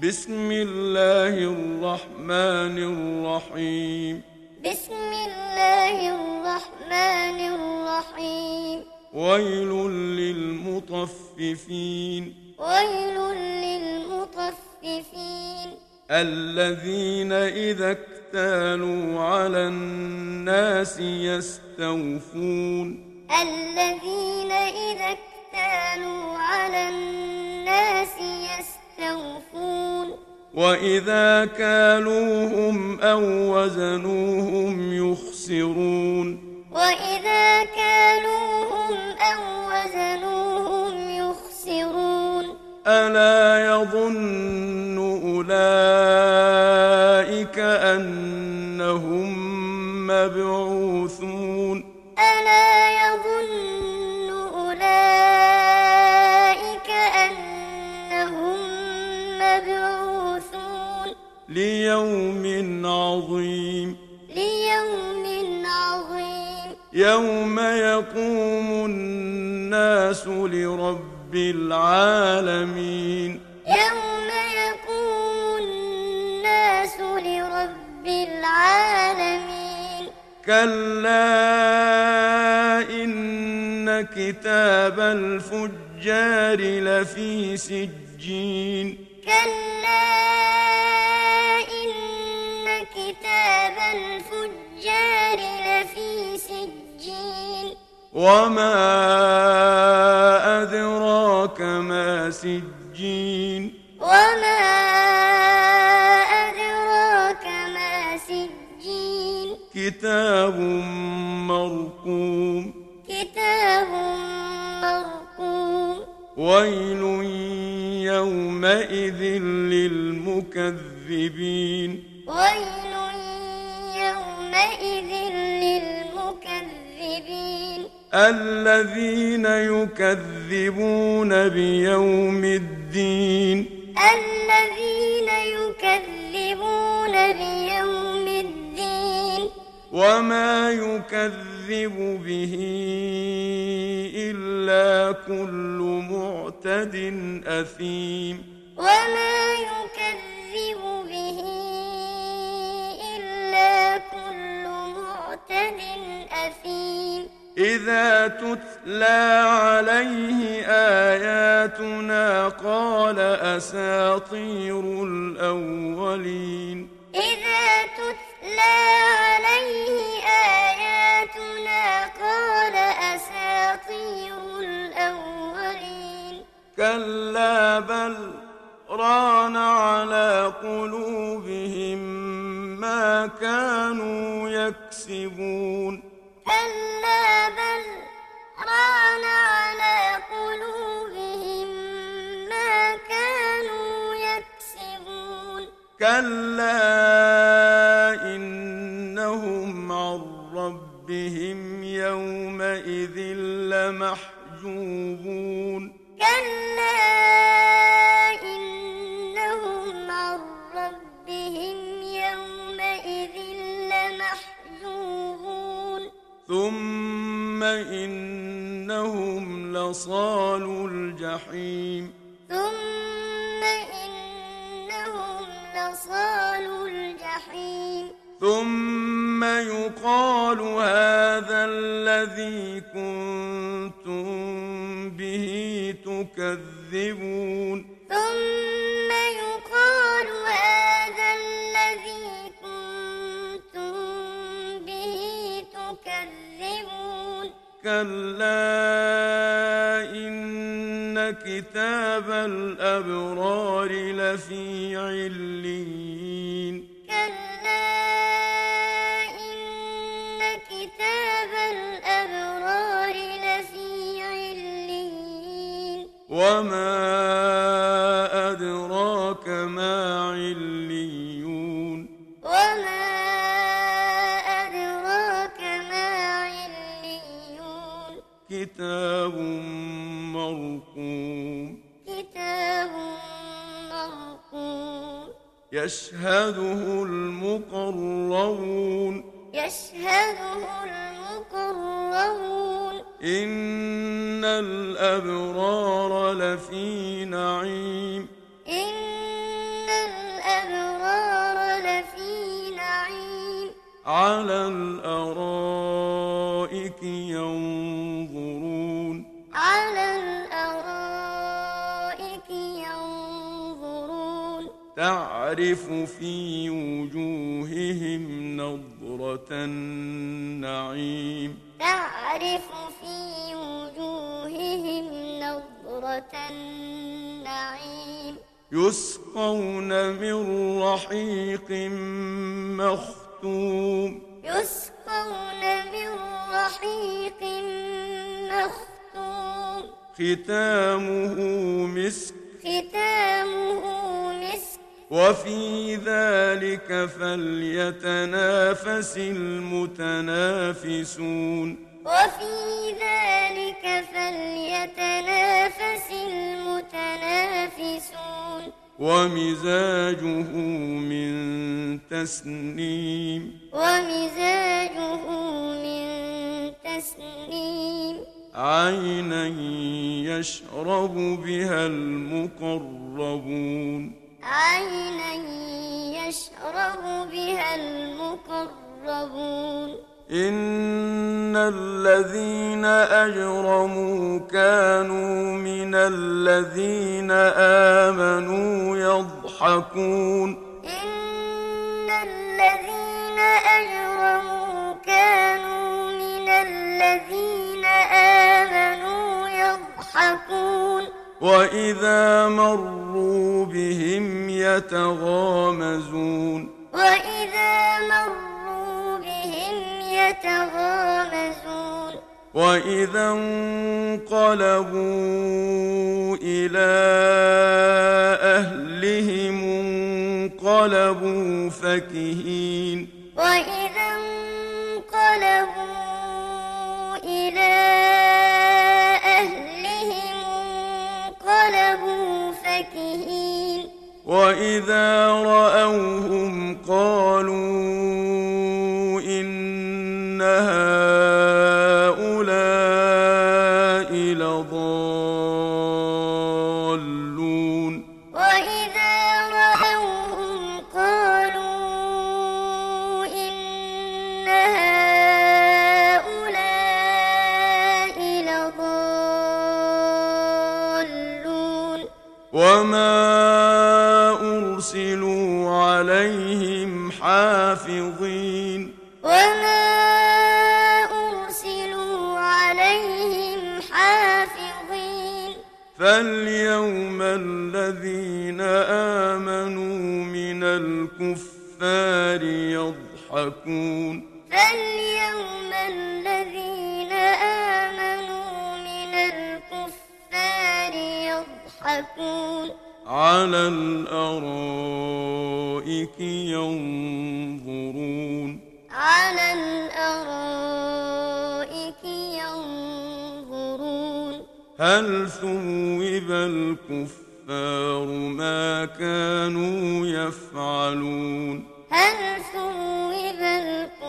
بسم الله الرحمن الرحيم. بسم الله الرحمن الرحيم. ويل للمطففين. ويل للمطففين. الذين إذا اكتالوا على الناس يستوفون. الذين إذا اكتالوا على الناس يستوفون. وإذا كالوهم أو وزنوهم يخسرون. وإذا كالوهم أو وزنوهم يخسرون. ألا يظن أولئك أنهم مبعوثون. ألا يظن أولئك أنهم مبعوثون. ليوم عظيم. ليوم عظيم. يوم يقوم الناس لرب العالمين. يوم يقوم الناس لرب العالمين. كلا إن كتاب الفجار لفي سجين. كلا إن كتاب الفجار لفي سجين. وما أدراك ما سجين. وما أدراك ما سجين. كتاب مرقوم. كتاب مرقوم. ويل يومئذ للمكذبين. ويل يومئذ للمكذبين. الذين يكذبون بيوم الدين. الذين يكذبون بيوم الدين. وما يكذب به إلا كل معتد أثيم. وما يكذب به إلا كل معتد أثيم. إذا تتلى عليه آياتنا قال أساطير الأولين. إذا تتلى عليه آياتنا قال أساطير الأولين. كلا بل ران على قلوبهم ما كانوا يكسبون. كلا بل ران على قلوبهم ما كانوا يكسبون. كلا إنهم عن ربهم يومئذ لمحجوبون. كلا إنهم عن ربهم يومئذ لمحجوبون. ثم إنهم لصالو الجحيم. ثم إنهم لصالو الجحيم. ثم يقال هذا الذي كنتم به تكذبون. ثم يقال هذا الذي كنتم به تكذبون. كلا إن كتاب الأبرار لفي عليين. كلا إن كتاب الأبرار لفي عليين. وما أدراك ما عليون. وما أدراك ما عليون. كتاب مرقوم. كتاب مرقوم. يشهده المقربون. يشهده المقربون. إن الأبرار لفي نعيم. إن على الأرائك ينظرون على الأرائك ينظرون تعرف في وجوههم نضرة النعيم تعرف في وجوههم نضرة النعيم يسقون من رحيق مختوم يسقون من رحيق مختوم ختامه مسك ختامه مسك وفي ذلك فليتنافس المتنافسون وفي ذلك فليتنافس المتنافسون ومزاجه من تسنيم ومزاجه من تسنيم عينا يشرب بها المقربون عينا يشرب بها المقربون إن الذين أجرموا كانوا من الذين آمنوا يضحكون إن الذين أجرموا كانوا من الذين آمنوا يضحكون وإذا مروا بهم يتغامزون وإذا مروا بهم يتغامزون وإذا انقلبوا إلى أهلهم انقلبوا فكهين وإذا انقلبوا إلى أهلهم انقلبوا فكهين وإذا رأوهم قالوا إن هؤلاء لضالون وإذا رأوهم قالوا إن هؤلاء لضالون وما أرسلوا عليهم حافظين وما أرسلوا عليهم حافظين فاليوم الذين آمنوا من الكفار يضحكون فاليوم الذين آمنوا من الكفار يضحكون على الأرائك ينظرون على الأرائك ينظرون هل ثوب الكفار ما كانوا يفعلون هل ثوب الكفار